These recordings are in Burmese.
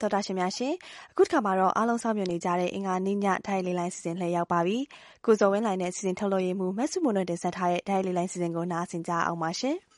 သောတာရှင်များရှင်အခုတစ်ခါမှာတော့အားလုံးစောင့်မျှော်နေကြတဲ့အင်္ဂါနေ့ညထိုင်လေးလိုင်းစီစဉ်လှည့်ရောက်ပါပြီ။ကိုဇော်ဝင်းလိုင်းနဲ့စီစဉ်ထုတ်လို့ရမှုမက်ဆုမွန်နဲ့တင်ဆက်ထားတဲ့ထိုင်လေးလိုင်းစီစဉ်ကိုနားဆင်ကြအောင်ပါရှင်။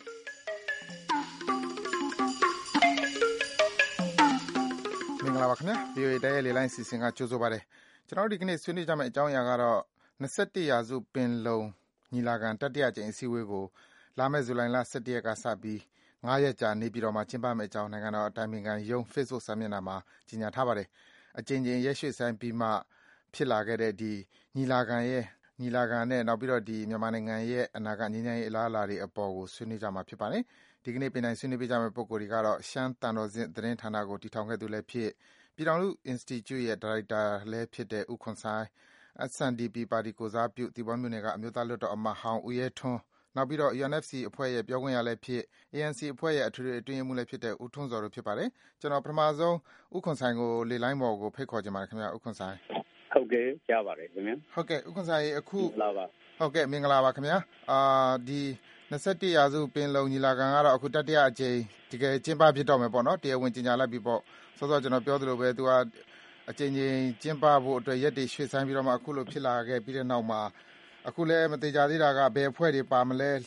မင်္ဂလာပါခင်ဗျာ VOA ထိုင်လေးလိုင်းစီစဉ်ကကြိုဆိုပါရစေ။ကျွန်တော်ဒီကနေ့ဆွေးနွေးကြမယ့်အကြောင်းအရာကတော့21ရာစုပင်လုံညီလာခံတတိယကြိမ်အစည်းအဝေးကိုလာမယ့်ဇူလိုင်လ17ရက်ကစပြီး9ရက်ကြာနေပြည်တော်မှာကျင်းပမယ့်အကြောင်းနိုင်ငံတော်အတိုင်ပင်ခံရုံး Facebook စာမျက်နှာမှာကြေညာထားပါတယ်။အကြိမ်ကြိမ်ရက်ရွှေ့ဆိုင်းပြီးမှဖြစ်လာခဲ့တဲ့ဒီညီလာခံနဲ့နောက်ပြီးတော့ဒီမြန်မာနိုင်ငံရဲ့အနာဂတ်ငြိမ်းချမ်းရေးအလားအလာတွေအပေါ်ကိုဆွေးနွေးကြမှာဖြစ်ပါတယ်။ဒီကနေ့ပြင်တိုင်းဆွေးနွေးပေးကြမယ့်ပုဂ္ဂိုလ်တွေကတော့ရှမ်းတန်တော်စစ်သတင်းဌာနကိုတည်ထောင်ခဲ့သူလည်းဖြစ်ပြည်ထောင်စု Institute ရဲ့ဒါရိုက်တာလည်းဖြစ်တဲ့ဦးခွန်ဆိုင် SNDP ပါတီကိုစားပြုတည်ပေါ်မြို့နယ်ကအမျိုးသားလွှတ်တော်အမတ်ဟောင်းဦးရဲထွန်းနောက်ပြီးတော့ UNFC အဖွဲ့ရဲ့ပြောခွင့်ရလည်းဖြစ် ANC အဖွဲ့ရဲ့အထွေထွေအတွင်းရေးမှူးလည်းဖြစ်တဲ့ဦးထွန်းဇော်တို့ဖြစ်ပါတယ်။ကျွန်တော်ပထမဆုံးဦးခွန်ဆိုင်ကိုလေလိုင်းပေါ်ကိုဖိတ်ခေါ်ချင်ပါတယ်ခင်ဗျာဦးခွန်ဆိုင်ဟုတ်ကဲ့ကြားပါတယ်ခင်ဗျာဟုတ်ကဲ့ဦးခွန်ဆိုင်အခုမင်္ဂလာပါဟုတ်ကဲ့မင်္ဂလာပါခင်ဗျာဒီ21ရာစုပင်လုံညီလာခံကတော့အခုတတိယအကြိမ်တကယ်ကျင်းပဖြစ်တော့မယ်ပေါ့နော်တရားဝင်ကြေညာလိုက်ပြီပေါ့စောစောကျွန်တော်ပြောသလိုပဲသူကအကြိမ်ကြိမ်ကျင်းပဖို့အတွက်ရက်တွေရွှေ့ဆိုင်းပြီးတော့မှအခုလိုဖြစ်လာခဲ့ပြီးတဲ့နောက်မှာအခုလည်းမသေးကြသေးတာကဘယ်အဖွဲ့တွေပါမလဲ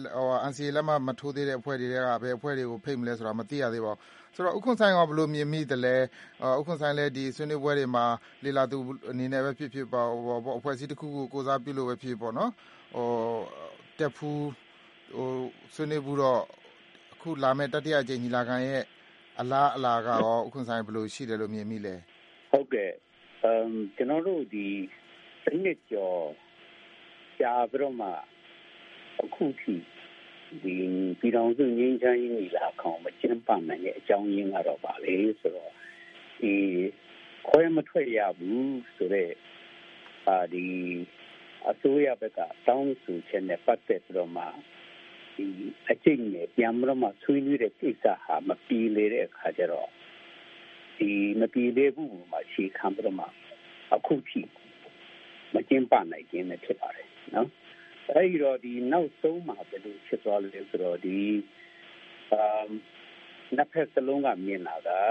NCA လက်မှတ်မထိုးသေးတဲ့အဖွဲ့တွေကဘယ်အဖွဲ့တွေကိုဖိတ်မလဲဆိုတာမသိရသေးပါဘူးဆိုတော့ဥက္ကွန်ဆိုင်ကဘယ်လိုမြင်မိသလဲဥက္ကွန်ဆိုင်လည်းဒီဆွေးနွေးပွဲတွေမှာလေလာသူအနေနဲ့ပဲဖြစ်ဖြစ်ပေါ့အဖွဲ့အစည်းတစ်ခုကိုကိုစားပြုလို့ပဲဖြစ်ပေါ့နော်တက်ဖူးဆွေးနွေးဘူးတော့အခုလာမယ့်တတိယအကြိမ်ညီလာခံရဲ့အလားအလာကရောဥက္ကွန်ဆိုင်ဘယ်လိုရှိတယ်လို့မြင်မိလဲဟုတ်ကဲ့ကျွန်တော်တို့ဒီတစ်နှစ်ကျော်ကြာပြီးတော့မှအခုထိဒီပြည်တော်စုငြိမ်းချမ်းရေးညီလာခံမကျင်းပနိုင်တဲ့အကြောင်းရင်းကတော့ပါလေဆိုတော့ဒီခွဲမထွက်ရဘူးဆိုတော့ဒီအစိုးရဘက်ကတောင်းဆိုချက်နဲ့ပတ်သက်ပြီးတော့မှဒီအကျင့်နဲ့ပြန်ပြီးတော့မှဆွေးနွေးတဲ့ကိစ္စဟာမပြေလည်တဲ့အခါကျတော့ဒီမပြေလည်ဘူးမှာရှေ့ခံပြီးတော့မှအခုထိမကျင်းပနိုင်ခြင်းနဲ့ဖြစ်ပါတယ်နော်အဲဒီတော့ဒီနောက်ဆုံးမှာဘယ်လိုဖြစ်သွားလဲဆိုတော့ဒီနှစ်ဖက်စလုံးကမြင်လာတာ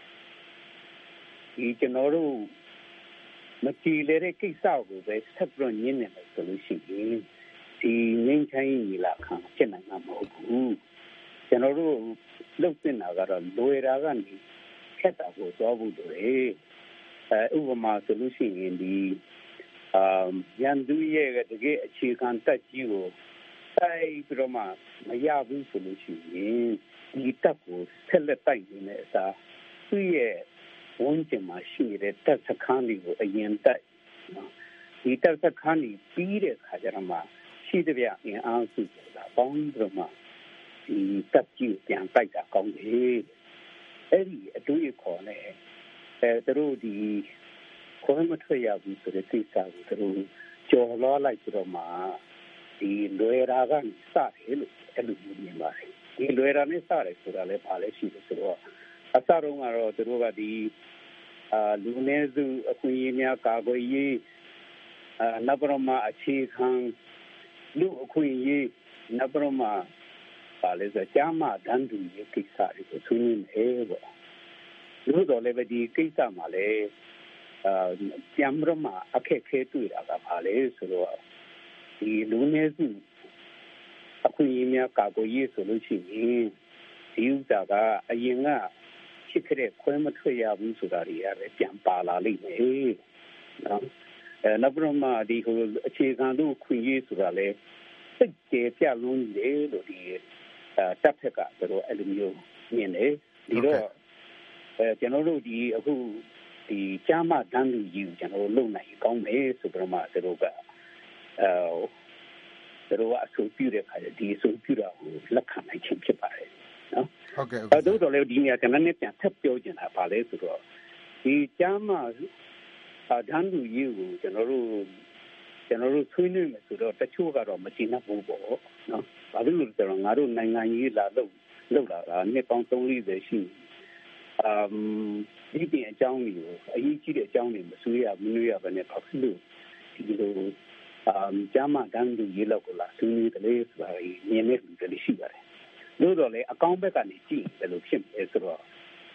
ဒီကျွန်တော်တို့မကြည်လေတဲ့ကိစ္စကိုပဲဆက်ပြီးညှင်းနေတယ်ဆိုလို့ရှိရင်ဒီငင်းချိုင်းညီလာခံဖြစ်နိုင်မှာမဟုတ်ဘူးကျွန်တော်တို့လှုပ်တင်တာကတော့လွယ်တာကနေခက်တာကိုသွားဖို့လိုတယ်ဥပမာဆိုလို့ရှိရင်ဒီရန်သူရဲ့တကယ်အခြေခံတက်ကြီးကိုတိုက်ပြီးတော့မှမရဘူးဆိုလို့ရှိရင်ဒီတက်ကိုဆက်လက်တိုက်နေတဲ့အစားသူ့ရဲ့ဝန်ကျင်မှာရှိနေတဲ့တက်စခန်းတွေကိုအရင်တိုက်ဒီတက်စခန်းတွေပြီးတဲ့ခါကျတော့မှရှိတဲ့ပြအင်အားစုကပေါင်းပြီးတော့မှဒီတက်ကြီးပြန်တိုက်တာကောင်းတယ်အဲ့ဒီအတူအခေါ်နဲ့သူတို့ဒီခွဲမထွက်ရဘူးဆိုတဲ့ကိစ္စကိုသူတို့ကြော်လွှားလိုက်ပြီးတော့မှဒီလွယ်တာကစတယ်လို့အဲ့လိုမြင်ပါတယ်ဒီလွယ်တာနဲ့စတယ်ဆိုတာလည်းပါလဲရှိတယ်ဆိုတော့အစတုန်းကတော့သူတို့ကဒီလူနည်းစုအခွင့်အရေးများကာကွယ်ရေးနောက်ပြီးတော့မှအခြေခံလူအခွင့်အရေးနောက်ပြီးတော့မှပါလဲဆိုကြားမှတန်းတူရေးကိစ္စတွေကိုဆွေးနွေးမယ်ပေါ့လို့တော့လည်းဒီကိစ္စမှာလည်းပြန်ပြီးတော့မှအခက်ခဲတွေ့တာကပါလေဆိုတော့ဒီလူနည်းစုအခုရင်းများကာကိုရေးဆိုလို့ရှိရင်ဒီဥစ္စာကအရင်ကဖြစ်ခဲ့တဲ့ခွဲမထွက်ရဘူးဆိုတာတွေလည်းပြန်ပါလာလိမ့်မယ်နော်နောက်ပြီးတော့မှဒီဟိုအခြေခံလူခွင့်ရေးဆိုတာလည်းစိတ်ကြေပြလုံးတယ်လို့ဒီတပ်ဖက်ကတို့အဲ့လိုမျိုးမြင်တယ်ဒီတော့ကျွန်တော်တို့ဒီအခုဒီကြားမှတန်းလူကြီးကိုကျွန်တော်တို့လုံနိုင်ကောင်းမယ်ဆိုပြီးတော့မှသူတို့ကအဆိုပြုတဲ့ခါကျဒီအဆိုပြုတာကိုလက်ခံနိုင်ခြင်းဖြစ်ပါတယ်နော်ဟုတ်ကဲ့အဲ့တော့လည်းဒီနေရာကလည်းပြန်ထပ်ပြောချင်တာပါလေဆိုတော့ဒီကြားမှတန်းလူကြီးကိုကျွန်တော်တို့ဆွေးနွေးမယ်ဆိုတော့တချို့ကတော့မကျေနပ်ဘူးပေါ့နော်ဘာလို့လဲဆိုတော့ငါတို့နိုင်ငံရေးလာလုပ်လာတာနှစ်ပေါင်း340ရှိဒီပြင်အကြောင်းတွေကိုအရေးကြီးတဲ့အကြောင်းတွေမဆွေးရမနှွေးရဘဲနဲ့ဘာဖြစ်လို့ဒီလိုဂျာမန်တန်းလူရေးလောက်ကလာဆွေးနွေးတယ်ဆိုတာမြင်နေတယ်ရှိပါတယ်လို့တော့လေအကောင့်ဘက်ကနေကြည့်ဘယ်လိုဖြစ်လဲဆိုတော့ဒီ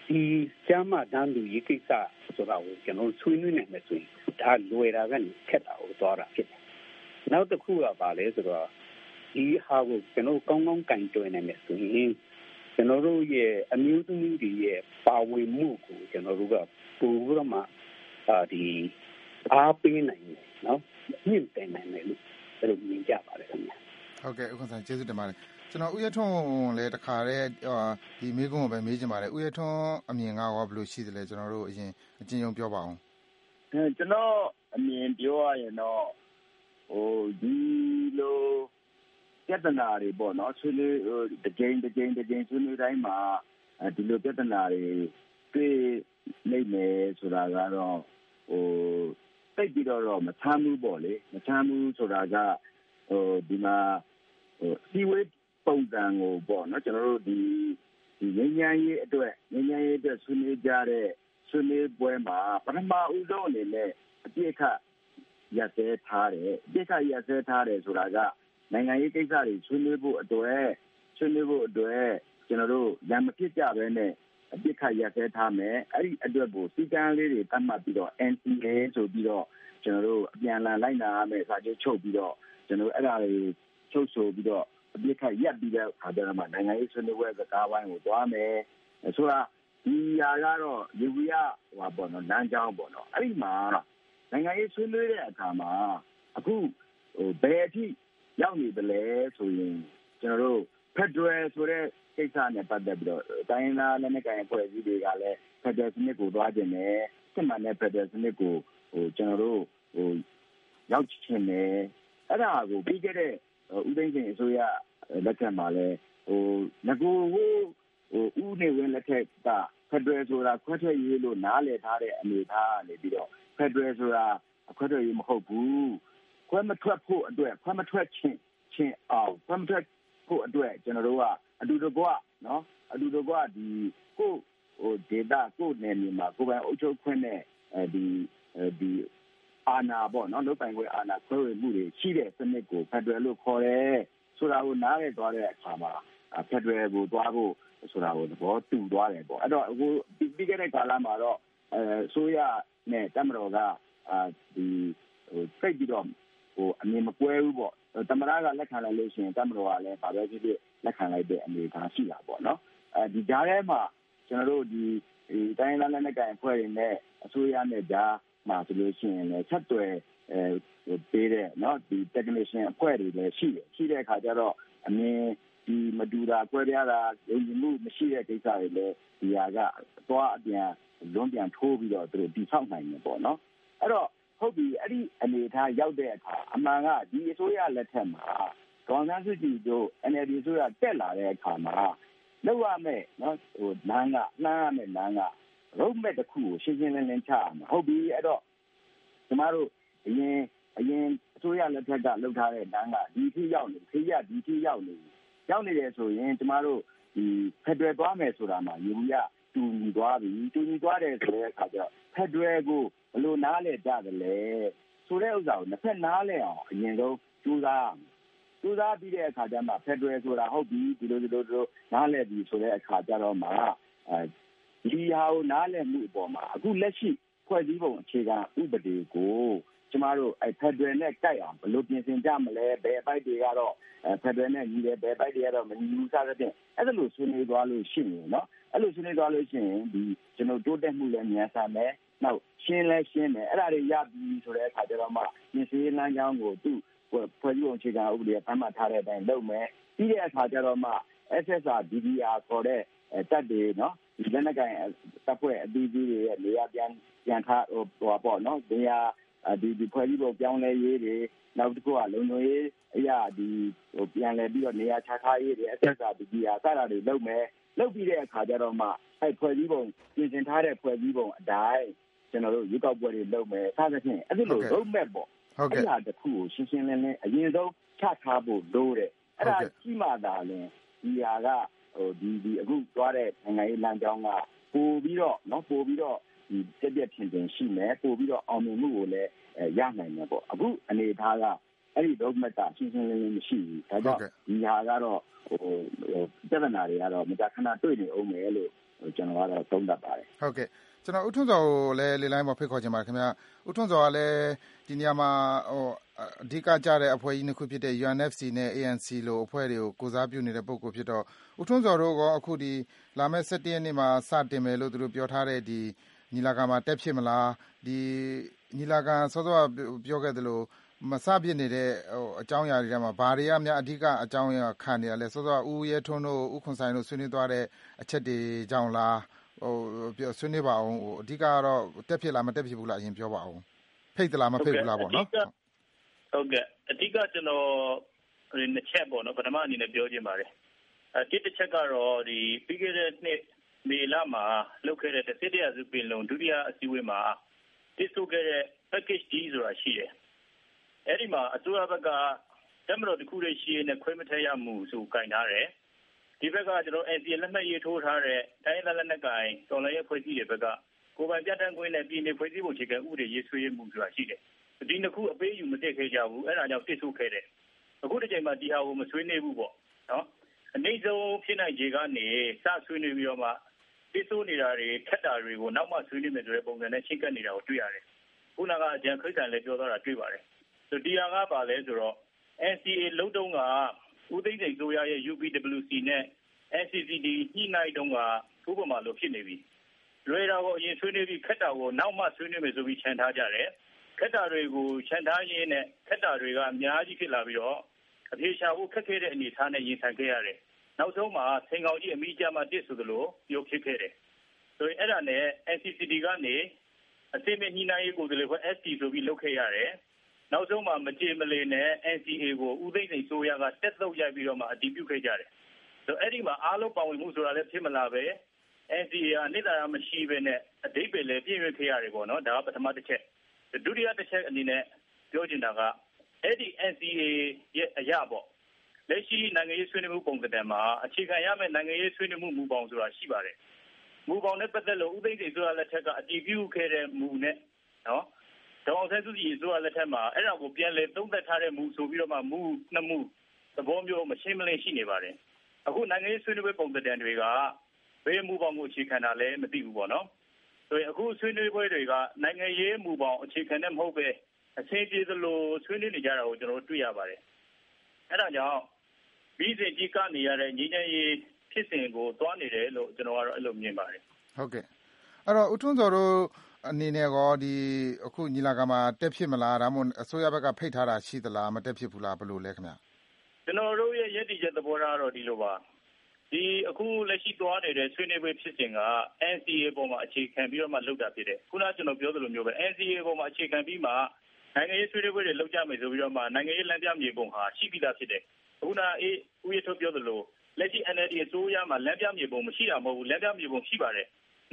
ဒီကျမ်းမာတန်းသူရေးကိစ္စဆိုတာကိုကျွန်တော်ဆွေးနွေးနိုင်မယ်ဆိုရင်ဒါလွယ်တာကနေခက်တာကိုသွားတာဖြစ်တယ်နောက်တစ်ခုကပါလဲဆိုတော့ဒီဟာကိုကျွန်တော်ကောင်းကောင်းကင်တွယ်နိုင်မယ်ဆိုရင်ကျွန်တော်တို့ရဲ့အမျိုးသမီးတွေရဲ့ပါဝင်မှုကိုကျွန်တော်တို့ကပို့ပြီးတော့မှဒီအားပေးနိုင်တယ်နော်မြင့်တင်နိုင်တယ်လို့ဘယ်လိုမြင်ကြပါလဲခင်ဗျာဟုတ်ကဲ့ဥက္ကဋ္ဌကျေးဇူးတင်ပါတယ်ကျွန်တော်ဦးရထွန်းလည်းတခါတည်းဒီမေးခွန်းကိုပဲမေးချင်ပါတယ်ဦးရထွန်းအမြင်ကရောဘယ်လိုရှိသလဲကျွန်တော်တို့အရင်အကျဉ်းချုပ်ပြောပါအောင်ကျွန်တော်အမြင်ပြောရရင်တော့ဒီလိုပြဿနာတွေပေါ့နော်ဆွေးနွေးတစ်ကြိမ်ဆွေးနွေးတိုင်းမှာဒီလိုပြဿနာတွေတွေ့နေမယ်ဆိုတာကတော့တိတ်ပြီးတော့မချမ်းဘူးပေါ့လေမချမ်းဘူးဆိုတာကဒီမှာစီဝေးပုံစံကိုပေါ့နော်ကျွန်တော်တို့ဒီငြိမ်းချမ်းရေးအတွက်ဆွေးနွေးကြတဲ့ဆွေးနွေးပွဲမှာပထမဦးဆုံးအနေနဲ့အပြည့်အခရက်စဲထားတယ်ဆိုတာကနိုင်ငံရေးကိစ္စတွေဆွေးနွေးဖို့အတွက်ကျွန်တော်တို့ရံမဖြစ်ကြဘဲနဲ့အပြစ်ခတ်ရက်စဲထားမယ်အဲ့ဒီအတွက်ကိုစီကံလေးတွေတတ်မှတ်ပြီးတော့ NCA ဆိုပြီးတော့ကျွန်တော်တို့အပြန်အလှန်လိုက်နာရမယ်စာချုပ်ချုပ်ပြီးတော့ကျွန်တော်အဲ့ဒါတွေချုပ်ဆိုပြီးတော့အပြစ်ခတ်ရက်ပြီးတဲ့အခါကျတော့မှနိုင်ငံရေးဆွေးနွေးပွဲစကားဝိုင်းကိုသွားမယ်ဆိုတာဒီဟာကတော့ဒီဝိယပေါ့နော်လမ်းကြောင်းပေါ့နော်အဲ့ဒီမှာနိုင်ငံရေးဆွေးနွေးတဲ့အခါမှာအခုဘယ်အထိရောက်နေတယ်လဲဆိုရင်ကျွန်တော်တို့ Federal ဆိုတဲ့ကိစ္စနဲ့ပတ်သက်ပြီးတော့တိုင်းရင်းသားလက်နက်ကိုင်အဖွဲ့အစည်းတွေကလည်း Federal စနစ်ကိုသွားကျင်တယ်စစ်မှန်တဲ့ Federal စနစ်ကိုကျွန်တော်တို့ရောက်ချင်တယ်အဲ့ဒါကိုပြီးခဲ့တဲ့ဦးသိန်းစိန်အစိုးရလက်ထက်မှာလည်းငကိုဦးနေဝင်းလက်ထက်က Federal ဆိုတာခွဲထွက်ရေးလို့နားလည်ထားတဲ့အနေအထားကနေပြီးတော့ Federal ဆိုတာခွဲထွက်ရေးမဟုတ်ဘူးခွဲမထွက်ဖို့အတွက်ခွဲမထွက်ချင်းအောင်ခွဲမထွက်ဖို့အတွက်ကျွန်တော်တို့ကအတူတကွနော်အတူတကွဒီကိုဒေတာကိုနယ်မြေမှာကိုယ်ပိုင်အုပ်ချုပ်ခွင့်နဲ့ဒီအာဏာပေါ့နော်လုပ်ပိုင်ခွင့်အာဏာခွဲဝေမှုတွေရှိတဲ့စနစ်ကို Federal လို့ခေါ်တယ်ဆိုတာကိုနားလည်သွားတဲ့အခါမှာ Federal ကိုသွားဖို့ဆိုတာကိုသဘောတူသွားတယ်ပေါ့အဲ့တော့အခုပြီးခဲ့တဲ့ကာလမှာတော့ဆိုရနဲ့တမတော်ကဒီစိတ်ပြီးတော့အမြင်မကွဲဘူးပေါ့တမရကလက်ခံလိုက်လို့ရှိရင်တမတော်ကလည်းဗာပဲဖြစ်ဖြစ်လက်ခံလိုက်တဲ့အနေအထားရှိတာပေါ့နော်ဒီကြားထဲမှာကျွန်တော်တို့ဒီတိုင်းရင်းသားလက်နက်ကိုင်အဖွဲ့တွေနဲ့အစိုးရနဲ့ကြားမှာဆိုလို့ရှိရင်လည်းဆက်သွယ်ပေးတဲ့เนาะဒီ technician အဖွဲ့တွေလည်းရှိတဲ့အခါကျတော့အမြင်ဒီမတူတာကွဲပြားတာယုံကြည်မှုမရှိတဲ့ကိစ္စတွေလည်းဒီဟာကသွားအပြန်လွန်ပြန်ထိုးပြီးတော့သူတို့ဒီဆောက်နိုင်တယ်ပေါ့နော်အဲ့တော့ဟုတ်ပြီအဲ့ဒီအနေအထားရောက်တဲ့အခါအမှန်ကဒီအစိုးရလက်ထက်မှာဒေါ်အောင်ဆန်းစုကြည်တို့ NLD အစိုးရတက်လာတဲ့အခါမှာလောက်ရမယ်နော်လမ်းက road map တစ်ခုကိုရှင်းရှင်းလင်းလင်းချရမှာဟုတ်ပြီအဲ့တော့ကျမတို့အရင်အစိုးရလက်ထက်ကလှုပ်ထားတဲ့လမ်းကဒီထိရောက်နေခေရဒီထိရောက်နေတယ်ဆိုရင်ကျမတို့ဒီဖက်ဒရယ်သွားမယ်ဆိုတာမှာယူရတူညီသွားပြီတူညီသွားတယ်ဆိုတဲ့အခါကျတော့ဖက်ဒရယ်ကိုဘယ်လိုနားလည်ကြတယ်လဲဆိုတဲ့ဥစ္စာကိုနှစ်ဖက်နားလည်အောင်အရင်ဆုံးကြိုးစားပြီးတဲ့အခါကျမှဖက်ဒရယ်ဆိုတာဟုတ်ပြီဒီလိုနားလည်ပြီဆိုတဲ့အခါကျတော့မှဒီဟာကိုနားလည်မှုအပေါ်မှာအခုလက်ရှိဖွဲ့စည်းပုံအခြေခံဥပဒေကိုကျမတို့ဖက်ဒရယ်နဲ့တိုက်အောင်ဘယ်လိုပြင်ဆင်ကြမလဲဘယ်အပိုက်တွေကတော့ဖက်ဒရယ်နဲ့ညီတယ်ဘယ်အပိုက်တွေကတော့မညီဘူးစသဖြင့်အဲ့ဒါလို့ဆွေးနွေးသွားလို့ရှိရင်เนาะအဲ့လိုဆွေးနွေးသွားလို့ရှိရင်ဒီကျွန်တော်တိုးတက်မှုလည်းမြန်ဆန်မယ်နောက်ရှင်းမယ်အဲ့ဒါတွေရပြီဆိုတဲ့အခါကျတော့မှပြင်ဆင်လမ်းကြောင်းကိုသူ့ဖွဲ့စည်းပုံအခြေခံဥပဒေကသတ်မှတ်ထားတဲ့အတိုင်းလုပ်မယ်ပြီးတဲ့အခါကျတော့မှ SSR DDR ခေါ်တဲ့တပ်တွေเนาะဒီလက်နက်ကိုင်တပ်ဖွဲ့အသီးသီးတွေရဲ့နေရာပြန်ထားပေါ့เนาะနေရာဒီဖွဲ့စည်းပုံပြောင်းလဲရေးတွေနောက်တစ်ခုကလုံခြုံရေးအရာဒီပြန်လဲပြီးတော့နေရာချထားရေးတွေ SSR DDR စတာတွေလုပ်မယ်လုပ်ပြီးတဲ့အခါကျတော့မှဖွဲ့စည်းပုံပြင်ဆင်ထားတဲ့ဖွဲ့စည်းပုံအတိုင်းကျွန်တော်တို့ရွေးကောက်ပွဲတွေလုပ်မယ်စသဖြင့်အဲ့လို road map ပေါ့အဲ့ဒါတစ်ခုကိုရှင်းရှင်းလင်းလင်းအရင်ဆုံးချထားဖို့လိုတယ်အဲ့ဒါကြီးမှသာလဲဒီဟာကဒီအခုသွားတဲ့နိုင်ငံရေးလမ်းကြောင်းကပို့ပြီးတော့ဒီတက်ပြက်ထင်ရှိမယ်ပို့ပြီးတော့အောင်မြင်မှုကိုလည်းရနိုင်မယ်ပေါ့အခုအနေအထားကအဲ့ဒီ road map ကရှင်းရှင်းလင်းလင်းမရှိဘူးဒါကြောင့်ဒီဟာကတော့ပြဿနာတွေကတော့မကြာခဏတွေ့နေအောင်မယ်လို့ကျွန်တော်ကတော့သုံးသပ်ပါတယ်ဟုတ်ကဲ့ကျွန်တော်ဦးထွန်းစောကိုလည်းလေလိုင်းမှာဖိတ်ခေါ်ချင်ပါတယ်ခင်ဗျဦးထွန်းစောကလည်းဒီနေရာမှာအဓိကကြတဲ့အဖွဲ့ကြီးနှစ်ခုဖြစ်တဲ့ UNFC နဲ့ ANC လို့အဖွဲ့တွေကိုကိုစားပြုနေတဲ့ပုဂ္ဂိုလ်ဖြစ်တော့ဦးထွန်းစောတို့ကအခုဒီလာမယ့်17ရက်နေ့မှာစတင်မယ်လို့သူတို့ပြောထားတဲ့ဒီညီလာခံမှာတက်ဖြစ်မလားဒီညီလာခံစောစောပြောခဲ့သလိုမစပြစ်နေတဲ့အကြောင်းအရာတွေထဲမှာဘာတွေကများအဓိကအကြောင်းအရာခံနေရလဲစောစောဦးရဲထွန်းတို့ဦးခွန်ဆိုင်တို့ဆွေးနွေးသွားတဲ့အချက်တွေကြောင့်လားဆွေးနွေးပါအောင်အဓိကကတော့တက်ဖြစ်လားမတက်ဖြစ်ဘူးလားအရင်ပြောပါအောင်ဖိတ်သလားမဖိတ်ဘူးလားပေါ့နော်ဟုတ်ကဲ့အဓိကကျွန်တော်နှစ်ချက်ပေါ့နော်ပထမအနေနဲ့ပြောချင်ပါတယ်တစ်ချက်ကတော့ဒီပြီးခဲ့တဲ့နှစ်မေလမှာလုပ်ခဲ့တဲ့တစ်ရာစုပင်လုံဒုတိယအစည်းအဝေးမှာတိစုခဲ့တဲ့ package D ဆိုတာရှိတယ်အဲ့ဒီမှာအစိုးရဘက်ကတမတော်တစ်ခုတည်းရှိရင်ခွဲမထည့်ရမှုဆိုကင်ထားတယ်ဒီဘက်ကကျွန်တော် NCA လက်မှတ်ရေးထိုးထားတဲ့တိုင်းဒေသလက်နက်ကိုင်တော်လှန်ရေးဖွဲ့စည်းတွေဘက်ကကိုယ်ပိုင်ပြဋ္ဌာန်းခွင့်နဲ့ပြည်နယ်ဖွဲ့စည်းပုံအခြေခံဥပဒေရေးဆွဲမှုဆိုတာရှိတယ်ဒီနှစ်ခုအပေးယူမတက်ခဲ့ကြဘူးအဲ့ဒါကြောင့်တိစုခဲ့တယ်အခုတစ်ချိန်မှာဒီဟာကိုမဆွေးနွေးဘူးပေါ့နော်အနေဆုံးဖြစ်နိုင်ခြေကနေစဆွေးနွေးပြီးတော့မှတိစုနေတာတွေခက်တာတွေကိုနောက်မှဆွေးနွေးမယ်ဆိုတဲ့ပုံစံနဲ့ရှင်းကပ်နေတာကိုတွေ့ရတယ်ခုနကအကြံခရိတ်ဆန်လည်းပြောသွားတာတွေ့ပါတယ်ဆိုဒီဟာကပါလဲဆိုတော့ NCA လုံးတုံးကဦးသိန်းစိန်တို့ရဲ့ UPWC နဲ့ NCCD ညှိနှိုင်းတုံးကဥပမာလိုဖြစ်နေပြီလွယ်တာကိုအရင်ဆွေးနွေးပြီးခက်တာကိုနောက်မှဆွေးနွေးမယ်ဆိုပြီးခြံထားကြတယ်ခက်တာတွေကိုခြံထားရင်းနဲ့ခက်တာတွေကအများကြီးဖြစ်လာပြီးတော့အပြေရှာဖို့ခက်ခဲတဲ့အနေအထားနဲ့ရင်ဆိုင်ခဲ့ရတယ်နောက်ဆုံးမှာဆင်ကောင်ကြီးအမိကြမှာတစ်ဆိုသလိုရုပ်ဖြစ်ခဲ့တယ်ဆိုရင်အဲ့ဒါနဲ့ NCCD ကနေအစိမ့်ညှိနှိုင်းရေးကိုယ်စားလှယ်ဖွဲ့ ST ဆိုပြီးလုပ်ခဲ့ရတယ်နောက်ဆုံးမှာမကြေမလည်နဲ့ NCA ကိုဦးသိန်းစိန်ဆိုရကတက်သုတ်ရိုက်ပြီးတော့မှအတည်ပြုခဲ့ကြတယ်ဆိုအဲ့ဒီမှာအားလုံးပါဝင်မှုဆိုတာလည်းဖြစ်မလာပဲ NCA ကအနှစ်သာရမရှိပဲနဲ့အဓိပ္ပာယ်လည်းပြည့်ဝခဲ့ရတယ်ပေါ့နော်ဒါကပထမတစ်ချက်ဒုတိယတစ်ချက်အနေနဲ့ပြောချင်တာကအဲ့ဒီ NCA ရဲ့အရာပေါ့လက်ရှိနိုင်ငံရေးဆွေးနွေးမှုပုံစံမှာအခြေခံရမယ့်နိုင်ငံရေးဆွေးနွေးမှုမူပေါင်းဆိုတာရှိပါတယ်မူပေါင်းနဲ့ပတ်သက်လို့ဦးသိန်းစိန်ဆိုတာလက်ထက်ကအတည်ပြုခဲ့တဲ့မူနဲ့နော်ဒေါအောင်ဆန်းစုကြည်ဆိုတာလက်ထက်မှာအဲ့ဒါကိုပြန်လည်သုံးသပ်ထားတဲ့မူဆိုပြီးတော့မှမူနှစ်မူသဘောမျိုးမရှင်းမလင်းရှိနေပါတယ်အခုနိုင်ငံရေးဆွေးနွေးပွဲပုံစံတွေကဘယ်မူပေါင်းကိုအခြေခံတာလဲမသိဘူးပေါ့နော်ဆိုရင်အခုဆွေးနွေးပွဲတွေကနိုင်ငံရေးမူပေါင်းအခြေခံတဲ့မဟုတ်ပဲအချင်းပြေသလိုဆွေးနွေးနေကြတာကိုကျွန်တော်တွေ့ရပါတယ်အဲ့ဒါကြောင့်ပြီးစဉ်ကြီးကနေရတဲ့ငြိမ်းချမ်းရေးဖြစ်စဉ်ကိုတွားနေတယ်လို့ကျွန်တော်ကတော့အဲ့လိုမြင်ပါတယ်ဟုတ်ကဲ့အဲ့တော့ဦးထွန်းစောတို့အနေနဲ့ကောဒီအခုညီလာခံမှာတက်ဖြစ်မလားဒါမှမဟုတ်အစိုးရဘက်ကဖိတ်ထားတာရှိသလားမတက်ဖြစ်ဘူးလားဘယ်လိုလဲခင်ဗျကျွန်တော်တို့ရဲ့ရည်တည်ချက်သဘောထားတော့ဒီလိုပါဒီအခုလက်ရှိတွားနေတဲ့ဆွေးနွေးပွဲဖြစ်စဉ်က NCA ပေါ်မှာအခြေခံပြီးတော့မှလုပ်တာဖြစ်တယ်ခုနကကျွန်တော်ပြောသလိုမျိုးပဲ NCA ပေါ်မှာအခြေခံပြီးမှနိုင်ငံရေးဆွေးနွေးပွဲတွေလုပ်ကြမယ်ဆိုပြီးတော့မှနိုင်ငံရေးလမ်းပြမြေပုံဟာရှိပြီးသားဖြစ်တယ်ခုနဦးရထုတ်ပြောသလိုလက်ရှိ NLD အစိုးရမှာလမ်းပြမြေပုံမရှိတာမဟုတ်ဘူးလမ်းပြမြေပုံရှိပါတယ်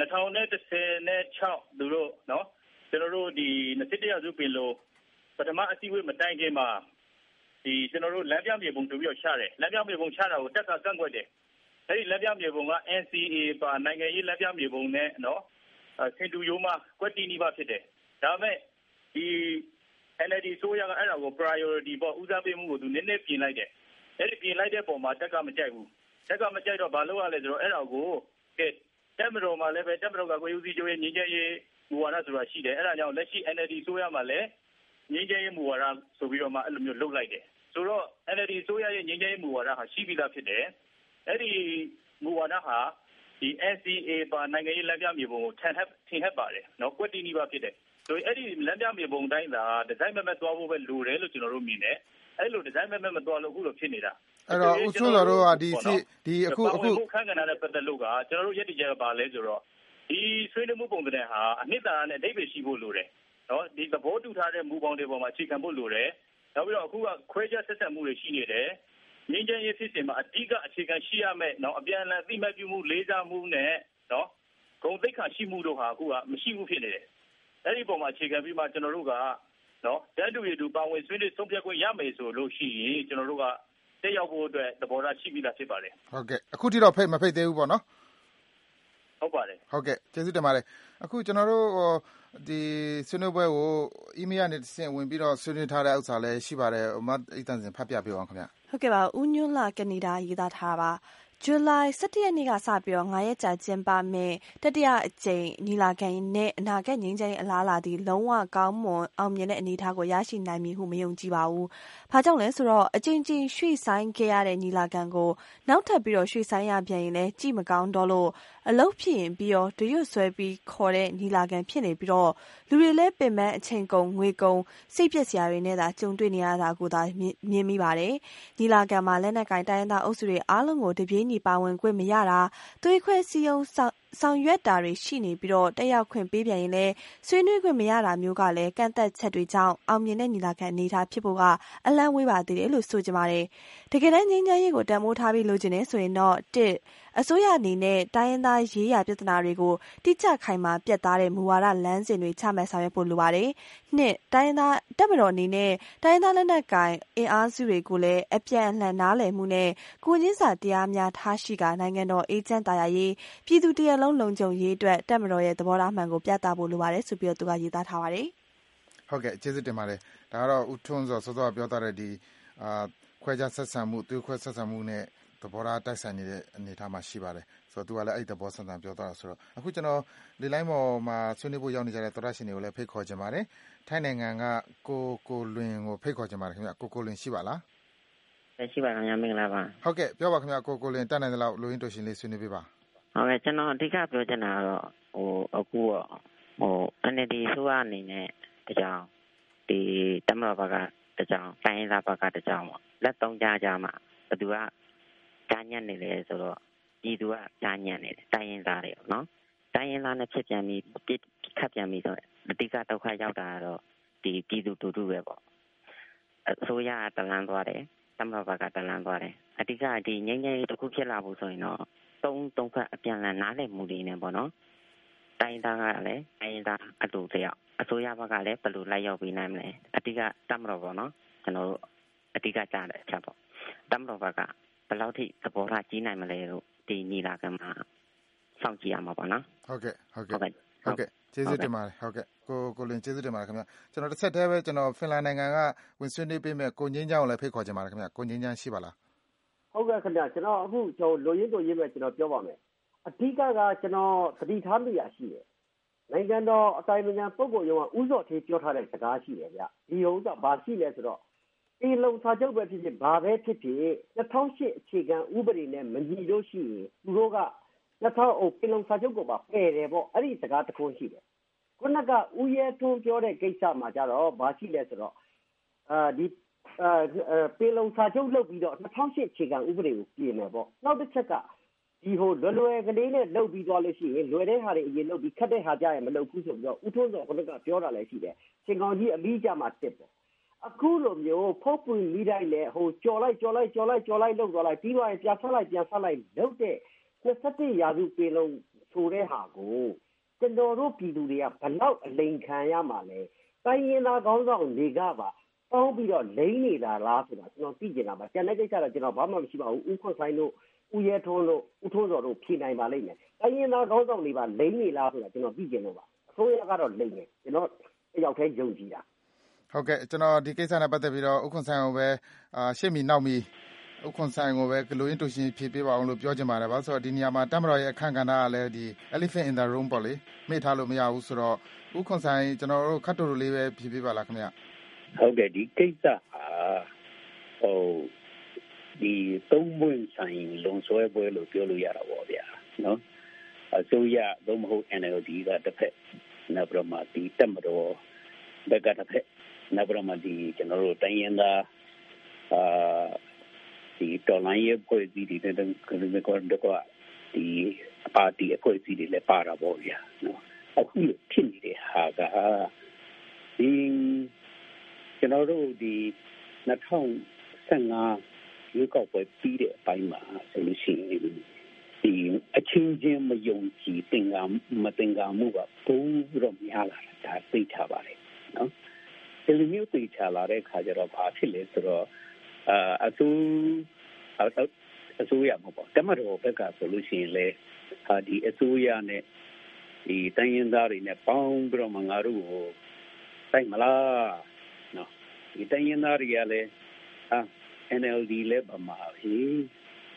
2016သူတို့နော်ကျွန်တော်တို့ဒီ21ရာစုပင်လို့ပထမအစည်းအဝေးမတိုင်ခင်မှာဒီကျွန်တော်တို့လမ်းပြမြေပုံတူပြီးတော့ချတယ်လမ်းပြမြေပုံချတာကိုတက်ကကန့်ကွက်တယ်အဲ့ဒီလမ်းပြမြေပုံက NCA ပါနိုင်ငံရေးလမ်းပြမြေပုံနဲ့နော်ဆင်တူရိုးမှာကွက်တီနီးပါဖြစ်တယ်ဒါပေမဲ့ဒီ NLD ဆိုရကအဲ့ဒါကို priority ပေါ့ဦးစားပေးမှုကိုသူနည်းနည်းပြင်လိုက်တယ်အဲ့ဒီပြင်လိုက်တဲ့ပုံမှာတက်ကမကြိုက်ဘူးတက်ကမကြိုက်တော့ဘာလုပ်ရလဲဆိုတော့အဲ့ဒါကိုကဲတက်မတော်မှာလည်းပဲတက်မတော်ကကိုယူစီကျိုးရဲ့ငြိမ်းချမ်းရေးမူဝါဒဆိုတာရှိတယ်အဲ့ဒါကြောင့်လက်ရှိ NLD ဆိုရမှာလည်းငြိမ်းချမ်းရေးမူဝါဒဆိုပြီးတော့မှအဲ့လိုမျိုးလုပ်လိုက်တယ်ဆိုတော့ NLD ဆိုရရဲ့ငြိမ်းချမ်းရေးမူဝါဒဟာရှိပြီးသားဖြစ်တယ်အဲ့ဒီမူဝါဒဟာဒီ NCA ပါနိုင်ငံရေးလမ်းပြမြေပုံကိုထင်ဟပ်ပါတယ်နော်ကွက်တီနီးပါဖြစ်တယ်ဆိုအဲ့ဒီလမ်းပြမြေပုံတိုင်းသာဒီဇိုင်းမဲ့မဲ့သွားဖို့ပဲလိုတယ်လို့ကျွန်တော်တို့မြင်တယ်အဲ့လိုဒီဇိုင်းမဲ့မဲ့မသွားလို့အခုလိုဖြစ်နေတာအဲ့တော့ဦးထွန်းစောတို့ကဒီအခုခန့်ကဏ္ဍနဲ့ပတ်သက်လို့ကကျွန်တော်တို့ရည်တည်ချက်ကပါလဲဆိုတော့ဒီဆွေးနွေးမှုပုံစံဟာအနှစ်သာရနဲ့အဓိပ္ပာယ်ရှိဖို့လိုတယ်နော်ဒီသဘောတူထားတဲ့မူပေါင်းတွေပေါ်မှာအခြေခံဖို့လိုတယ်နောက်ပြီးတော့အခုကခွဲခြားဆက်ဆံမှုတွေရှိနေတယ်ငြိမ်းချမ်းရေးဖြစ်စဉ်မှာအဓိကအခြေခံရှိရမယ်နော်အပြန်အလှန်သိမှတ်ပြုမှုလေးစားမှုနဲ့နော်ဂုဏ်သိက္ခာရှိမှုတို့ဟာအခုကမရှိဘူးဖြစ်နေတယ်အဲ့ဒီပုံမှာအခြေခံပြီးမှကျွန်တော်တို့ကနော်တန်းတူရတူပါဝင်ဆွေးနွေးဆုံးဖြတ်ခွင့်ရမယ်ဆိုလို့ရှိရင်ကျွန်တော်တို့ကတက်ရောက်ဖို့အတွက်သဘောထားရှိပြီးသားဖြစ်ပါတယ်ဟုတ်ကဲ့အခုထိတော့မဖိတ်သေးဘူးပေါ့နော်ဟုတ်ပါတယ်ဟုတ်ကဲ့ကျေးဇူးတင်ပါတယ်အခုကျွန်တော်တို့ဒီဆွေးနွေးပွဲကို email နဲ့တစ်ဆင့်ဝင်ပြီးတော့ဆွေးနွေးထားတဲ့ဥစ္စာလည်းရှိပါတယ်မအိတ်တန်စင်ဖတ်ပြပေးအောင်ခင်ဗျဟုတ်ကဲ့ပါဦးညွန့်လာကနေဒါရေးသားထားပါဇူလိုင်17 ရက်နေ့ကစပြီး9 ရက်ကြာကျင်းပမယ့်တတိယအကြိမ်ညီလာခံနဲ့အနာဂတ်ငြိမ်းချမ်းရေးအလားအလာသည်လုံးဝကောင်းမွန်အောင်မြင်တဲ့အနေအထားကိုရရှိနိုင်မည်ဟုမယုံကြည်ပါဘူး။ဘာကြောင့်လဲဆိုတော့အကြိမ်ကြိမ်ရွှေ့ဆိုင်းခဲ့ရတဲ့ညီလာခံကိုနောက်ထပ်ပြီးရွှေ့ဆိုင်းရပြန်ရင်လည်းကြည့်မကောင်းတော့လို့အလုပ်ဖြစ်ရင်ပြီးဒရွတ်ဆွဲပြီးခေါ်တဲ့ညီလာခံဖြစ်နေပြီးလူတွေလည်းပင်ပန်းအချိန်ကုန်ငွေကုန်စိတ်ပျက်စရာတွေနဲ့သာကြုံတွေ့နေရတာကိုသာမြင်မိပါတယ်။ညီလာခံမှာလက်နက်ကင်တိုင်းရင်းသားအုပ်စုတွေအားလုံးကိုတပြေးညီပါဝင်ခွင့်မရတာသွေးခွဲစည်းရုံးဆောင်ရွက်တာတွေရှိနေပြီးတက်ရောက်ခွင့်ပေးပြန်ရင်လည်းဆွေးနွေးခွင့်မရတာမျိုးကလည်းကန့်သက်ချက်တွေကြောင့်အောင်မြင်တဲ့ညီလာခံအနေအထားဖြစ်ဖို့ကအလန့်ဝေးပါသေးတယ်လို့ဆိုကြပါတယ်။တကယ်တမ်းငြိမ်းချမ်းရေးကိုတန်ဖိုးထားပြီးလိုချင်နေဆိုရင်တော့အစိုးရအနေနဲ့တိုင်းရင်းသားရေးရာပြဿနာတွေကိုတိကျခိုင်မာပြတ်သားတဲ့မူဝါဒလမ်းစဉ်တွေချမှတ်ဆောင်ရွက်ဖို့လိုပါတယ်။တိုင်းရင်းသားတပ်မတော်အနေနဲ့တိုင်းရင်းသားလက်နက်ကိုင်အင်အားစုတွေကိုလည်းအပြန်အလှန်နားလည်မှုနဲ့ကိုယ်ချင်းစာတရားများထားရှိကာနိုင်ငံတော်အေးချမ်းသာယာရေးပြည်သူတရက်လုံးလုံခြုံရေးအတွက်တပ်မတော်ရဲ့သဘောထားမှန်ကိုပြသဖို့လိုပါတယ်ဆိုပြီးသူကရေးသားထားပါတယ်။ဟုတ်ကဲ့ကျေးဇူးတင်ပါတယ်။ဒါကတော့ဦးထွန်းစောစောစောပြောထားတဲ့ဒီခွဲခြားဆက်ဆံမှုသွေးခွဲဆက်ဆံမှုနဲ့သဘောထားတိုက်ဆိုင်နေတဲ့အနေအထားမှာရှိပါတယ်ဆိုတော့သူကလည်းအဲ့ဒီသဘောဆန်ဆန်ပြောသွားတာဆိုတော့အခုကျွန်တော်ဒီလိုင်းပေါ်မှာဆွေးနွေးဖို့ရောက်နေကြတဲ့သောရရှင်တွေကိုလည်းဖိတ်ခေါ်ချင်ပါတယ်ထိုင်းနိုင်ငံကကိုလွင်ကိုဖိတ်ခေါ်ချင်ပါတယ်ခင်ဗျကိုလွင်ရှိပါလားရှိပါခင်ဗျာမင်္ဂလာပါဟုတ်ကဲ့ပြောပါခင်ဗျကိုလွင်တက်နိုင်တဲ့လောက်လူရင်းတူရှင်လေးဆွေးနွေးပေးပါဟုတ်ကဲ့ကျွန်တော်အဓိကပြောချင်တာကတော့အခုNLD ဆိုရအနေနဲ့တကြောင်ဒီတမတော်ဘက်ကတကြောင်တိုင်းရင်းသားဘက်ကတကြောင်ပေါ့လက်သုံးကြမှာဘယ်သူကကြားညံ့နေလဲဆိုတော့ပြည်သူကကြားညံ့နေတယ်တိုင်းရင်းသားတွေပေါ့နော်တိုင်းရင်းသားနဲ့ဖြစ်ပြန်ပြီးခတ်ပြန်ပြီးဆိုအဓိကဒုက္ခရောက်တာကတော့ဒီပြည်သူတူတူပဲပေါ့အစိုးရကတလန်းသွားတယ်တမတော်ဘက်ကတလန်းသွားတယ်အဓိကဒီငြိမ်းချမ်းရေးတစ်ခုဖြစ်လာဖို့ဆိုရင်တော့သုံးဖက်အပြန်အလှန်နားလည်မှုတွေနဲ့ပေါ့နော်တိုင်းသားကလည်းတိုင်းရင်းသားအတူတယောက်အစိုးရဘက်ကလည်းဘယ်လိုလိုက်ရောက်ပြီးနိုင်မလဲအဓိကတမတော်ပေါ့နော်ကျွန်တော်တို့အဓိကကြားတဲ့အချက်ပေါ့တမတော်ဘက်ကဘယ်လောက်ထိသဘောထားကြီးနိုင်မလဲလို့ဒီညီလာခံမှာစောင့်ကြည့်ရမှာပေါ့နော်ဟုတ်ကဲ့ကျေးဇူးတင်ပါတယ်ဟုတ်ကဲ့ကိုလင်ကျေးဇူးတင်ပါတယ်ခင်ဗျကျွန်တော်တစ်ဆက်တည်းပဲကျွန်တော်ဖင်လန်နိုင်ငံကဝင်ဆွေးနွေးပေးမယ်ကိုငင်းချောင်းကိုလည်းဖိတ်ခေါ်ချင်ပါတယ်ခင်ဗျကိုငင်းချောင်းရှိပါလားဟုတ်ကဲ့ခင်ဗျကျွန်တော်အခုလိုရင်းပဲကျွန်တော်ပြောပါမယ်အဓိကကကျွန်တော်သတိထားမိရရှိတယ်နိုင်ငံတော်အတိုင်းအမြံပုဂ္ဂိုလ်ရုံးကဥစော်သေးပြောထားတဲ့စကားရှိတယ်ဗျဒီဥစ္စာဘာရှိလဲဆိုတော့ဒီလုံစာချုပ်ပဲဖြစ်ဘာပဲဖြစ်ဖြစ်2008အခြေခံဥပဒေနဲ့မညီလို့ရှိရင်သူတို့ကပြည်လုံစာချုပ်ကိုပါပယ်တယ်ပေါ့အဲ့ဒီစကားတစ်ခုရှိတယ်ခုနကဦးရဲထွန်းပြောတဲ့ကိစ္စမှာကြတော့ဘာရှိလဲဆိုတော့ဒီပြည်လုံစာချုပ်လုပ်ပြီးတော့2008အခြေခံဥပဒေကိုပြင်မယ်ပေါ့နောက်တစ်ချက်ကဒီလွယ်ကလေးနဲ့လုပ်ပြီးသွားလို့ရှိရင်လွယ်တဲ့ဟာတွေအရင်လုပ်ပြီးခက်တဲ့ဟာကြရင်မလုပ်ဘူးဆိုပြီးတော့ဦးထွန်းစောခုနကပြောတာလည်းရှိတယ်ရှင်ကောင်ကြီးအပြီးကြမှာတစ်ပေါ့အခုလိုမျိုးဖုတ်ပွင့်မိတိုင်းနဲ့ကြော်လိုက်လုပ်သွားလိုက်ပြီးတော့ပြန်ဆက်လိုက်လုပ်တဲ့21ရာစုပင်လုံးဆိုတဲ့ဟာကိုကျွန်တော်တို့ပြည်သူတွေကဘလောက်အလိန်ခံရမှာလဲတိုင်းရင်းသားကောင်းဆောင်တွေကပါပေါင်းပြီးတော့လိမ့်နေတာလားဆိုတာကျွန်တော်သိကျင်တာပါကျန်တဲ့ကိစ္စတော့ကျွန်တော်ဘာမှမရှိပါဘူးဥခွန်ဆိုင်တို့ဦးရဲထွန်းတို့ဦးထွန်းစော်တို့ဖြေနိုင်ပါလိမ့်မယ်တိုင်းရင်းသားကောင်းဆောင်တွေပါလိမ့်နေလားဆိုတာကျွန်တော်သိကျင်လို့ပါအစိုးရကတော့လိမ့်နေကျွန်တော်တယောက်တည်းယုံကြည်တာဟုတ်ကဲ့ကျွန်တော်ဒီကိစ္စနဲ့ပတ်သက်ပြီးတော့ဥခွန်ဆိုင်ကိုပဲရှေ့မီနောက်မီဥခွန်ဆိုင်ကိုပဲဂလိုရင်းတူရှင်ဖြေပေးပါအောင်လို့ပြောချင်ပါတယ်ဗျာဆိုတော့ဒီနေရာမှာတမတော်ရဲ့အခန့်ကဏ္ဍကလည်းဒီ elephant in the room ပေါ့လေမေ့ထားလို့မရဘူးဆိုတော့ဥခွန်ဆိုင်ကျွန်တော်တို့ခတ်တူလေးပဲဖြေပေးပါလားခင်ဗျဟုတ်ကဲ့ဒီကိစ္စဟာဒီသုံးပွင့်ဆိုင်လုံဆွဲပွဲလို့ပြောလို့ရတာပေါ့ဗျာနော်အစိုးရသို့မဟုတ် NLD ကတစ်ဖက်နောက်ပြီးမှဒီတက်မတော်ဘက်ကတစ်ဖက်နောက်ပြီးမှဒီကျွန်တော်တို့တိုင်းရင်းသားဒီတော်လိုင်းရဲ့ဖွဲ့စည်းတွေတဲ့ကလေးကတော့ဒီပါတီအဖွဲ့အစည်းတွေလည်းပါတာပေါ့ဗျာနော်အခုဖြစ်နေတဲ့ဟာကဒီကျွန်တော်တို့ဒီ2015ရွေးကောက်ပွဲပြီးတဲ့အပိုင်းမှာဆိုလို့ရှိရင်ဒီအချင်းချင်းမယုံကြည်မတင်ကားမှုကပိုပြီးတော့များလာတာဒါသိထားပါလေနော်ဒီလိုမျိုးသိချလာတဲ့ခါကျတော့ဘာဖြစ်လဲဆိုတော့အစိုးရမှာပေါ့တမတော်ဘက်ကဆိုလို့ရှိရင်လေဒီအစိုးရနဲ့ဒီတိုင်းရင်းသားတွေနဲ့ပေါင်းပြီးတော့မှငါတို့ကိုတိုက်မလားနော်ဒီတိုင်းရင်းသားတွေကလည်းNLD လည်းဗမာပြီ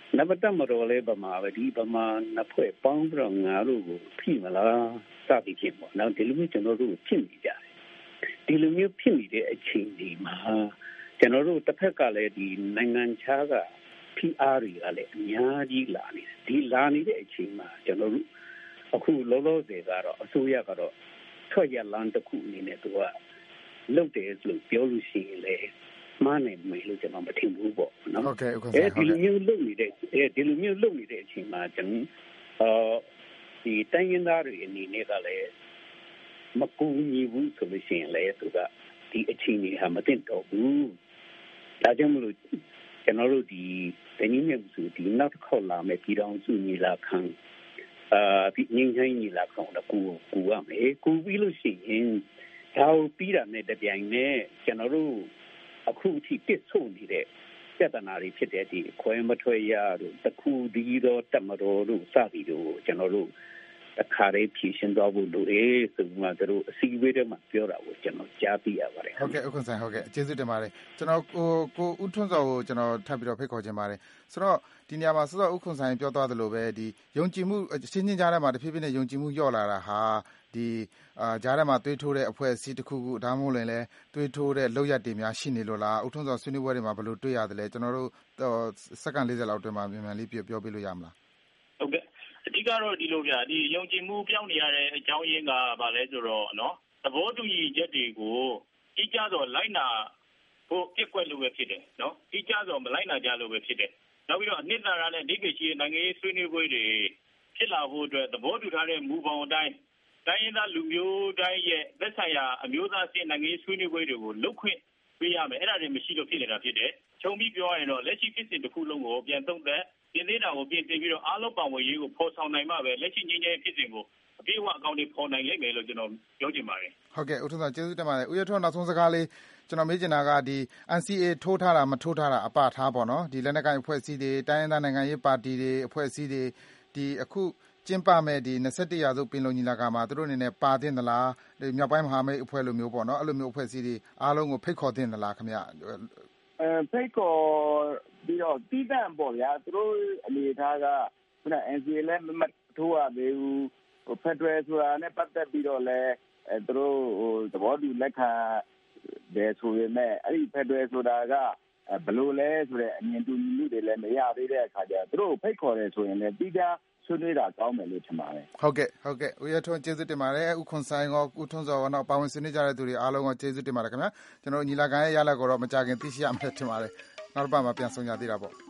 နဘတမတော်လေးဗမာပဲဒီဗမာနှစ်ဖွဲ့ပေါင်းပြီးတော့ငါတို့ကိုဖိမလားစသည်ဖြင့်ပေါ့နော်ဒီလိုမျိုးကျွန်တော်တို့ဖြစ်နေကြတယ်ဒီလိုမျိုးဖြစ်နေတဲ့အချိန်ဒီမှာကျွန်တော်တို့တစ်ဖက်ကလည်းဒီနိုင်ငံခြားကဖိအားတွေကလည်းအများကြီးလာနေတယ်ဒီလာနေတဲ့အချိန်မှာကျွန်တော်တို့အခုလောလောဆယ်ကတော့အစိုးရကတော့ထွက်ရလမ်းတစ်ခုအနေနဲ့သူကလုပ်တယ်လို့ပြောလို့ရှိရင်လေမှားနိုင်မယ်လို့ကျွန်တော်မထင်ဘူးပေါ့နော်ဟုတ်ကဲ့အခုဒီလိုမျိုးလုပ်နေတဲ့အချိန်မှာကျွန်တော်ဒီတိုင်းရင်းသားတွေအနေနဲ့ကလည်းမကူညီဘူးဆိုလို့ရှိရင်လေသူကဒီအချိန်ကြီးဟာမတင်တော့ဘူးဒါကြောင့်မလို့ကျွန်တော်တို့ဒီတိုင်းရင်းသားစုဒီနောက်တစ်ခေါက်လာမယ်ပြည်တော်စုညီလာခံဒီငင်းချင်းညီလာခံတော့ကူရမယ်ကူပြီးလို့ရှိရင်ဒါကိုပြီးတာနဲ့တပြိုင်နက်ကျွန်တော်တို့အခုအထိတစ်ဆို့နေတဲ့ပြဿနာတွေဖြစ်တဲ့ဒီခွဲမထွက်ရတို့တခုဒီတော့တမတော်တို့စသည်တို့ကျွန်တော်တို့အခါရေးဖြည့်ရှင်းသွားဖို့လိုတယ်ဆိုမှတို့အစီအဝေးတွေမှာပြောတာကိုကျွန်တော်ကြားသိရပါတယ်ဟုတ်ကဲ့အခုဆိုင်ဟုတ်ကဲ့ကျေးဇူးတင်ပါတယ်ကျွန်တော်ကိုဦးထွန်းစောကိုကျွန်တော်ထပ်ပြီးတော့ဖိတ်ခေါ်ခြင်းပါတယ်ဆိုတော့ဒီနေရာမှာစောစောဦးခွန်ဆိုင်ပြောသွားသလိုပဲဒီယုံကြည်မှုရှင်းချင်းကြားထဲမှာတဖြည်းဖြည်းနဲ့ယုံကြည်မှုလျော့လာတာဟာဒီကြားထဲမှာတွေးထိုးတဲ့အဖွဲ့အစည်းတစ်ခုခုဒါမှမဟုတ်လည်းတွေးထိုးတဲ့လောက်ရတွေများရှိနေလို့လားဦးထွန်းစောဆွေးနွေးပွဲတွေမှာဘယ်လိုတွေးရတယ်လဲကျွန်တော်တို့စက္ကန့်40လောက်အတွင်းမှာမြန်မြန်လေးပြောပြလို့ရမလားဟုတ်ကဲ့အဓိကတော့ဒီလိုဗျာဒီယုံကြည်မှုပြောင်းနေရတဲ့အကြောင်းရင်းကဘာလဲဆိုတော့နော်သဘောတူညီချက်တွေကိုကြီးကြတော့လိုက်နာဖို့ပြက်ကွက်လို့ပဲဖြစ်တယ်နော်ကြီးကြတော့မလိုက်နာကြလို့ပဲဖြစ်တယ်နောက်ပြီးတော့အနှစ်သာရနဲ့ဒီကိစ္စရဲ့နိုင်ငံရေးဆွေးနွေးပွဲတွေဖြစ်လာဖို့အတွက်သဘောတူထားတဲ့မူပေါင်းအတိုင်းတိုင်းရင်းသားလူမျိုးတိုင်းရဲ့သက်ဆိုင်ရာအမျိုးသားစစ်နိုင်ငံရေးဆွေးနွေးပွဲတွေကိုလုတ်ခွင့်ပေးရမယ်အဲ့ဒါတွေမရှိလို့ဖြစ်နေတာဖြစ်တယ်ခြုံပြီးပြောရရင်တော့လက်ရှိဖြစ်စဉ်တစ်ခုလုံးကိုပြန်သုံးသပ်ပြင်သေးတာကိုပြင်ဆင်ပြီးတော့အားလုံးပါဝင်ရေးကိုဖော်ဆောင်နိုင်မှပဲလက်ရှိငြိမ်းချမ်းရေးဖြစ်စဉ်ကိုအပြည့်အဝအကောင့်တွေဖော်နိုင်လိမ့်မယ်လို့ကျွန်တော်ပြောချင်ပါတယ်ဟုတ်ကဲ့ဦးထွန်းစောကျေးဇူးတင်ပါတယ်ဦးရထွန်းနောက်ဆုံးစကားလေးကျွန်တော်မေးချင်တာကဒီ NCA ထိုးထားတာမထိုးထားတာအပထားပေါ့နော်ဒီလက်နက်ကိုင်အဖွဲ့အစည်းတွေတိုင်းရင်းသားနိုင်ငံရေးပါတီတွေအဖွဲ့အစည်းတွေဒီအခုကျင်းပမဲ့ဒီ21ရာစုပင်လုံညီလာခံမှာသူတို့အနေနဲ့ပါတင်သလားဒီမြောက်ပိုင်းမဟာမိတ်အဖွဲ့လိုမျိုးပေါ့နော်အဲ့လိုမျိုးအဖွဲ့အစည်းတွေအားလုံးကိုဖိတ်ခေါ်တင်သလားခင်ဗျဖိတ်ခေါ်ပြီးတော့တီးတန့်ပေါ့ဗျာသူတို့အနေထားကခုန NCA လည်းမထိုးရသေးဘူးဖက်ဒရယ်ဆိုတာနဲ့ပတ်သက်ပြီးတော့လည်းသူတို့သဘောတူလက်ခံတယ်ဆိုရင်လည်းအဲ့ဒီဖက်ဒရယ်ဆိုတာကဘယ်လိုလဲဆိုတဲ့အမြင်တူညီမှုတွေလည်းမရသေးတဲ့အခါကျသူတို့ဖိတ်ခေါ်တယ်ဆိုရင်လည်းတီးတန့်ဆွေးနွေးတာကောင်းမယ်လို့ထင်ပါတယ်ဟုတ်ကဲ့ဦးရထွန်းကျေးဇူးတင်ပါတယ်ဦးခွန်ဆိုင်ရောဦးထွန်းစောရောနောက်ပါဝင်ဆွေးနွေးကြတဲ့သူတွေအားလုံးကိုကျေးဇူးတင်ပါတယ်ခင်ဗျာကျွန်တော်ညီလာခံရဲ့ရလဒ်ကိုတော့မကြခင်သိရှိရမယ်ထင်ပါတယ်နောက်တစ်ပတ်မှာပြန်ဆုံကြသေးတာပေါ့